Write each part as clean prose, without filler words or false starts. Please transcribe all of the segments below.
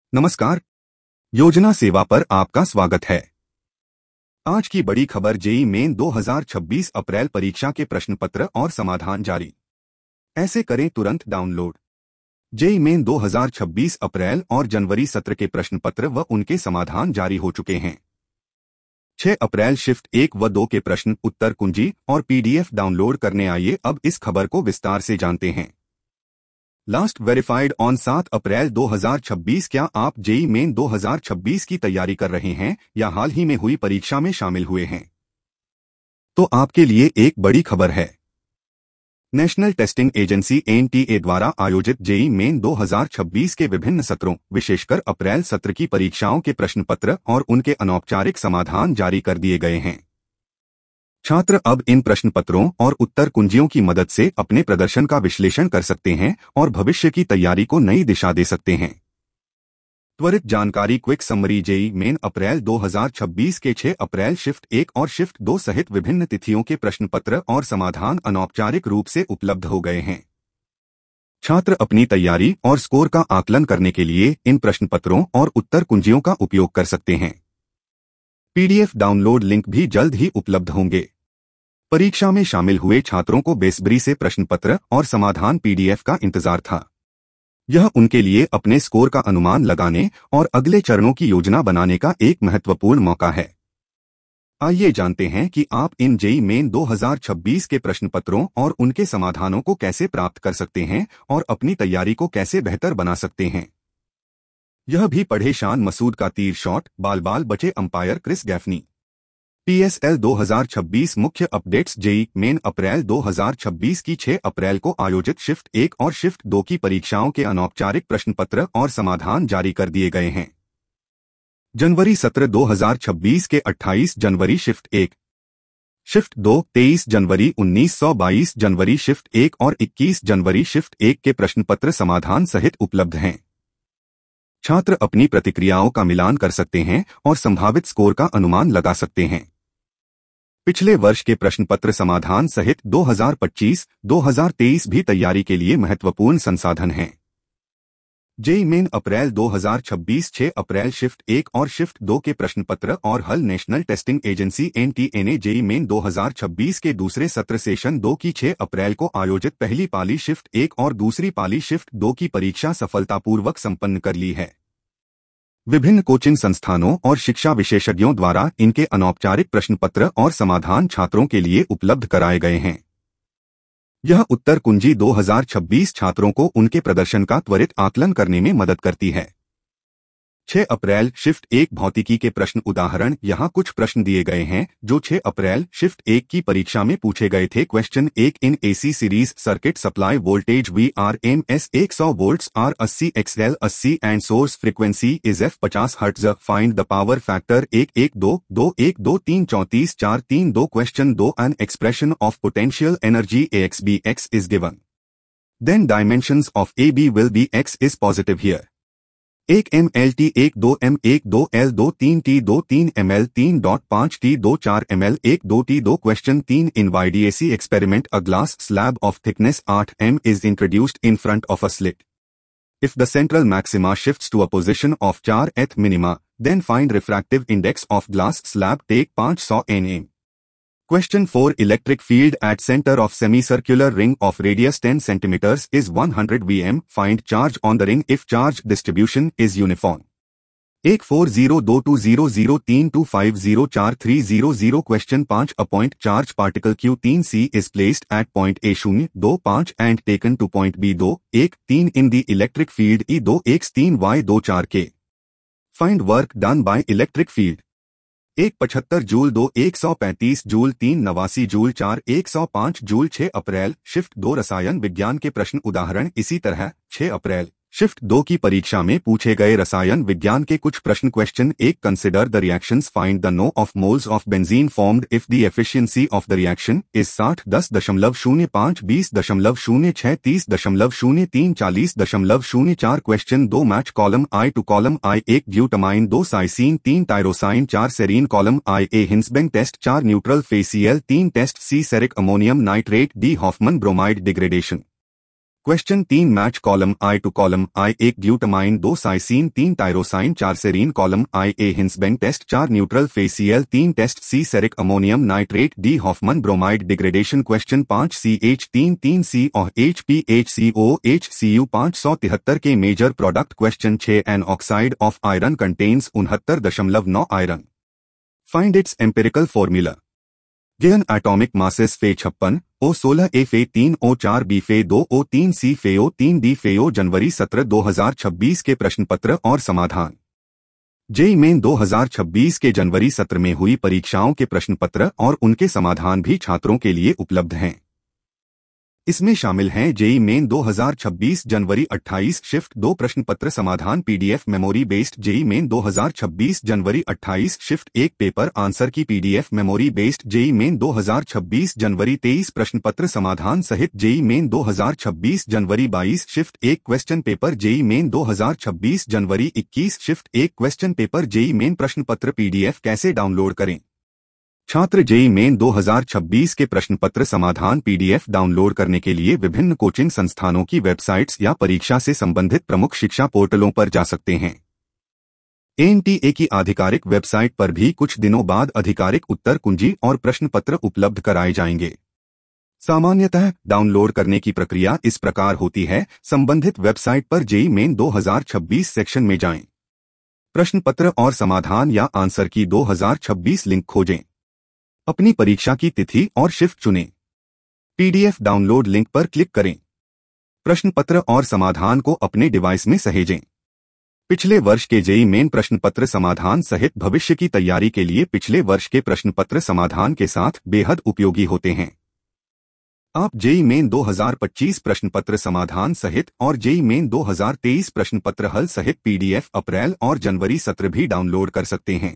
नमस्कार। योजना सेवा पर आपका स्वागत है। आज की बड़ी खबर जेईई मेन 2026 अप्रैल परीक्षा के प्रश्न पत्र और समाधान जारी। ऐसे करें तुरंत डाउनलोड। जेईई मेन 2026 अप्रैल और जनवरी सत्र के प्रश्न पत्र व उनके समाधान जारी हो चुके हैं। 6 अप्रैल शिफ्ट 1 व 2 के प्रश्न उत्तर कुंजी और पीडीएफ डाउनलोड करने आइए अब इस खबर को विस्तार से जानते हैं। Last verified on 7 April 2026। क्या आप जेईई मेन 2026 की तैयारी कर रहे हैं या हाल ही में हुई परीक्षा में शामिल हुए हैं? तो आपके लिए एक बड़ी खबर है। नेशनल टेस्टिंग एजेंसी एनटीए द्वारा आयोजित जेईई मेन 2026 के विभिन्न सत्रों विशेषकर अप्रैल सत्र की परीक्षाओं के प्रश्न पत्र और उनके अनौपचारिक समाधान जारी कर दिए गए हैं। छात्र अब इन प्रश्न पत्रों और उत्तर कुंजियों की मदद से अपने प्रदर्शन का विश्लेषण कर सकते हैं और भविष्य की तैयारी को नई दिशा दे सकते हैं। त्वरित जानकारी क्विक समरी जेईई मेन अप्रैल 2026 के 6 अप्रैल शिफ्ट 1 और शिफ्ट 2 सहित विभिन्न तिथियों के प्रश्न पत्र और समाधान अनौपचारिक रूप से उपलब्ध हो गए हैं। छात्र अपनी तैयारी और स्कोर का आकलन करने के लिए इन प्रश्न पत्रों और उत्तर कुंजियों का उपयोग कर सकते हैं। पीडीएफ डाउनलोड लिंक भी जल्द ही उपलब्ध होंगे। परीक्षा में शामिल हुए छात्रों को बेसब्री से प्रश्न पत्र और समाधान पीडीएफ का इंतजार था। यह उनके लिए अपने स्कोर का अनुमान लगाने और अगले चरणों की योजना बनाने का एक महत्वपूर्ण मौका है। आइए जानते हैं कि आप इन जेईई मेन 2026 के प्रश्न पत्रों और उनके समाधानों को कैसे प्राप्त कर सकते हैं और अपनी तैयारी को कैसे बेहतर बना सकते हैं। यह भी पढ़े शान मसूद का तीर शॉट, बाल बाल बचे अंपायर क्रिस गैफनी। पीएसएल 2026 मुख्य अपडेट्स जेईई मेन अप्रैल 2026 की 6 अप्रैल को आयोजित शिफ्ट 1 और शिफ्ट 2 की परीक्षाओं के अनौपचारिक प्रश्न पत्र और समाधान जारी कर दिए गए हैं। जनवरी सत्र 2026 के 28 जनवरी शिफ्ट 1, शिफ्ट 2 23 जनवरी 1922 जनवरी शिफ्ट 1 और 21 जनवरी शिफ्ट 1 के प्रश्न पत्र समाधान सहित उपलब्ध हैं। छात्र अपनी प्रतिक्रियाओं का मिलान कर सकते हैं और संभावित स्कोर का अनुमान लगा सकते हैं। पिछले वर्ष के प्रश्न पत्र समाधान सहित 2025-2023 भी तैयारी के लिए महत्वपूर्ण संसाधन हैं। जेईई मेन अप्रैल 2026 6 अप्रैल शिफ्ट 1 और शिफ्ट 2 के प्रश्न पत्र और हल नेशनल टेस्टिंग एजेंसी एनटीए ने जेईई मेन 2026 के दूसरे सत्र सेशन 2 की 6 अप्रैल को आयोजित पहली पाली शिफ्ट 1 और दूसरी पाली शिफ्ट 2 की परीक्षा सफलतापूर्वक संपन्न कर ली है। विभिन्न कोचिंग संस्थानों और शिक्षा विशेषज्ञों द्वारा इनके अनौपचारिक प्रश्न पत्र और समाधान छात्रों के लिए उपलब्ध कराए गए हैं। यह उत्तर कुंजी 2026 छात्रों को उनके प्रदर्शन का त्वरित आकलन करने में मदद करती है। 6 अप्रैल शिफ्ट 1 भौतिकी के प्रश्न उदाहरण। यहाँ कुछ प्रश्न दिए गए हैं जो 6 अप्रैल शिफ्ट 1 की परीक्षा में पूछे गए थे। Question 1 in AC series circuit supply voltage VRMS 100 volts R80 XL 80 and source frequency is F 50 hertz. Find the power factor 112-212-3 34 432। Question 2 an expression of potential energy AXB X is given. Then dimensions of AB will be X is positive here. 1 mLT 1 2 M 1 2 L 2 3 T 2 3 ml 3.5 T 2 4 ml 1 2 T 2। Question 3 in YDAC experiment a glass slab of thickness 8 m is introduced in front of a slit. If the central maxima shifts to a position of 4th minima, then find refractive index of glass slab. Take 500 nm. Question 4 electric field at center of semicircular ring of radius 10 cm is 100 Vm. Find charge on the ring if charge distribution is uniform. 140220032504300। Question 5 a point charge particle Q3C is placed at point A 0 2 5 and taken to point B 2 1 3 in the electric field E 2 x 3 y 2 4 k. Find work done by electric field. 1 75 joule 2 135 joule 3 89 joule 4 105 joule. 6 अप्रैल shift 2 रसायन विज्ञान के प्रश्न उदाहरण। इसी तरह 6 अप्रैल shift 2 की परीक्षा में पूछे गए रसायन विज्ञान के कुछ प्रश्न। Question 1 consider the reactions find the no of moles of benzene formed if the efficiency of the reaction is 60 10.05 20.06 30.03 40.04। Question 2 match column I to column I 1 glutamine 2 lysine 3 tyrosine 4 serine. Column I A Hinsberg test 4 neutral facial 3 test C ceric ammonium nitrate D Hoffmann bromide degradation. Question 3 match column I to column I 1 glutamine 2 lysine 3 tyrosine 4 serine column I A Hinsberg test 4 neutral facial 3 test C ceric ammonium nitrate D Hoffmann bromide degradation question 5 CH3 3 C और HPHCOHCU 573 के major product question 6 an oxide of iron contains 69.9 iron find its empirical formula given atomic masses Fe 56 O16 A फे 3 O4 B फे 2 O3 C फे O3 D फे O जनवरी 17 2026 के प्रश्न पत्र और समाधान जेईई मेन 2026 के जनवरी सत्र में हुई परीक्षाओं के प्रश्न पत्र और उनके समाधान भी छात्रों के लिए उपलब्ध हैं। इसमें शामिल हैं जेईई मेन 2026 जनवरी 28 शिफ्ट 2 प्रश्न पत्र समाधान PDF memory based JEE main 2026 जनवरी 28 shift 1 paper answer key PDF memory based JEE main 2026 जनवरी 23 प्रश्न पत्र समाधान सहित जेईई मेन 2026 जनवरी 22 shift 1 question paper JEE main 2026 जनवरी 21 shift 1 question paper JEE main प्रश्न पत्र PDF कैसे डाउनलोड करें। छात्र जेईई मेन 2026 के प्रश्न पत्र समाधान PDF डाउनलोड करने के लिए विभिन्न कोचिंग संस्थानों की वेबसाइट्स या परीक्षा से संबंधित प्रमुख शिक्षा पोर्टलों पर जा सकते हैं। एनटीए की आधिकारिक वेबसाइट पर भी कुछ दिनों बाद आधिकारिक उत्तर कुंजी और प्रश्न पत्र उपलब्ध कराए जाएंगे। सामान्यतः डाउनलोड करने की प्रक्रिया इस प्रकार होती है। संबंधित वेबसाइट पर जेईई मेन 2026 सेक्शन में जाएं। प्रश्न पत्र और समाधान या आंसर की 2026 लिंक खोजें। अपनी परीक्षा की तिथि और शिफ्ट चुनें। PDF डाउनलोड लिंक पर क्लिक करें। प्रश्न पत्र और समाधान को अपने डिवाइस में सहेजें। पिछले वर्ष के जेईई मेन प्रश्न पत्र समाधान सहित भविष्य की तैयारी के लिए पिछले वर्ष के प्रश्न पत्र समाधान के साथ बेहद उपयोगी होते हैं। आप जेईई मेन 2025 प्रश्न पत्र समाधान सहित और जेईई मेन 2023 प्रश्न पत्र हल सहित PDF अप्रैल और जनवरी सत्र भी डाउनलोड कर सकते हैं।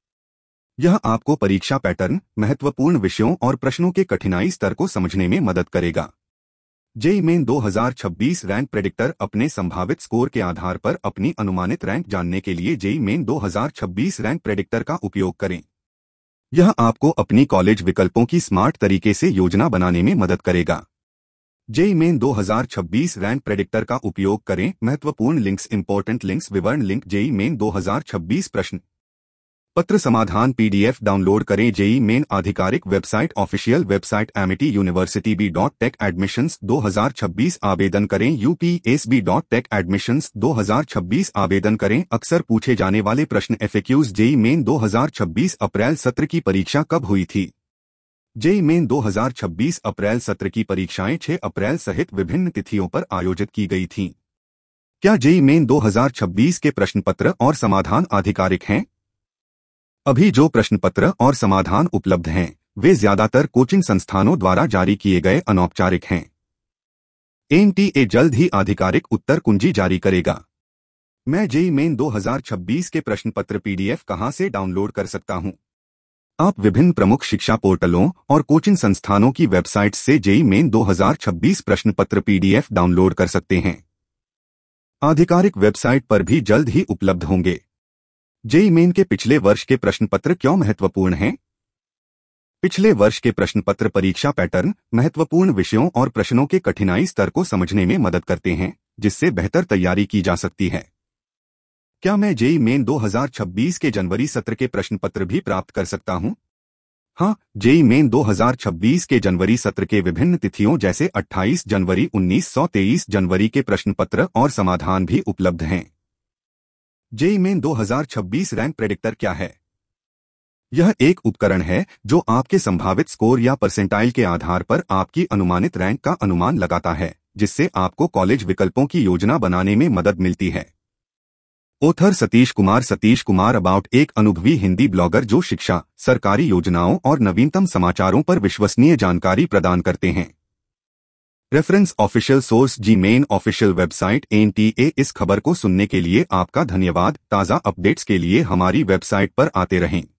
यह आपको परीक्षा पैटर्न, महत्वपूर्ण विषयों और प्रश्नों के कठिनाई स्तर को समझने में मदद करेगा। जेईई मेन 2026 रैंक प्रेडिक्टर अपने संभावित स्कोर के आधार पर अपनी अनुमानित रैंक जानने के लिए जेईई मेन 2026 रैंक प्रेडिक्टर का उपयोग करें। यह आपको अपनी कॉलेज विकल्पों की स्मार्ट तरीके से योजना बनाने में मदद करेगा। जेईई मेन 2026 रैंक प्रेडिक्टर का उपयोग करें। महत्वपूर्ण लिंक्स, इंपॉर्टेंट लिंक्स, विवरण लिंक जेईई मेन 2026 प्रश्न पत्र समाधान PDF डाउनलोड करें। जेईई मेन आधिकारिक website official website Amity university B.Tech admissions 2026 आवेदन करें। UPSB.Tech एडमिशंस 2026 आवेदन करें। अक्सर पूछे जाने वाले प्रश्न FAQs जेईई मेन 2026 अप्रैल सत्र की परीक्षा कब हुई थी? जेईई मेन 2026 अप्रैल सत्र की परीक्षाएं 6 अप्रैल सहित विभिन्न तिथियों पर आयोजित की गई थीं। क्या जेईई मेन 2026 के प्रश्न पत्र और समाधान आधिकारिक हैं? अभी जो प्रश्न पत्र और समाधान उपलब्ध हैं, वे ज्यादातर कोचिंग संस्थानों द्वारा जारी किए गए अनौपचारिक हैं। एनटीए जल्द ही आधिकारिक उत्तर कुंजी जारी करेगा। मैं जेईई मेन 2026 के प्रश्न पत्र PDF कहां से डाउनलोड कर सकता हूं? आप विभिन्न प्रमुख शिक्षा पोर्टलों और कोचिंग संस्थानों की वेबसाइट्स से जेईई मेन 2026 प्रश्न पत्र PDF डाउनलोड कर सकते हैं। आधिकारिक वेबसाइट पर भी जल्द ही उपलब्ध होंगे। जेईई मेन के पिछले वर्ष के प्रश्न पत्र क्यों महत्वपूर्ण हैं? पिछले वर्ष के प्रश्न पत्र परीक्षा पैटर्न, महत्वपूर्ण विषयों और प्रश्नों के कठिनाई स्तर को समझने में मदद करते हैं, जिससे बेहतर तैयारी की जा सकती है। क्या मैं जेईई मेन 2026 के जनवरी सत्र के प्रश्न पत्र भी प्राप्त कर सकता हूं? हाँ, जेईई मेन 2026 के जनवरी सत्र के विभिन्न तिथियों जैसे 28 जनवरी 1923 जनवरी के प्रश्न पत्र और समाधान भी उपलब्ध हैं। जेईई मेन 2026 रैंक प्रेडिक्टर क्या है? यह एक उपकरण है जो आपके संभावित स्कोर या परसेंटाइल के आधार पर आपकी अनुमानित रैंक का अनुमान लगाता है, जिससे आपको कॉलेज विकल्पों की योजना बनाने में मदद मिलती है। ऑथर सतीश कुमार अबाउट एक अनुभवी हिंदी ब्लॉगर जो शिक्षा, सरकारी योजनाओं और नवीनतम समाचारों पर विश्वसनीय जानकारी प्रदान करते हैं। Reference official source JEE main official website NTA. इस खबर को सुनने के लिए आपका धन्यवाद। ताज़ा अपडेट्स के लिए हमारी वेबसाइट पर आते रहें।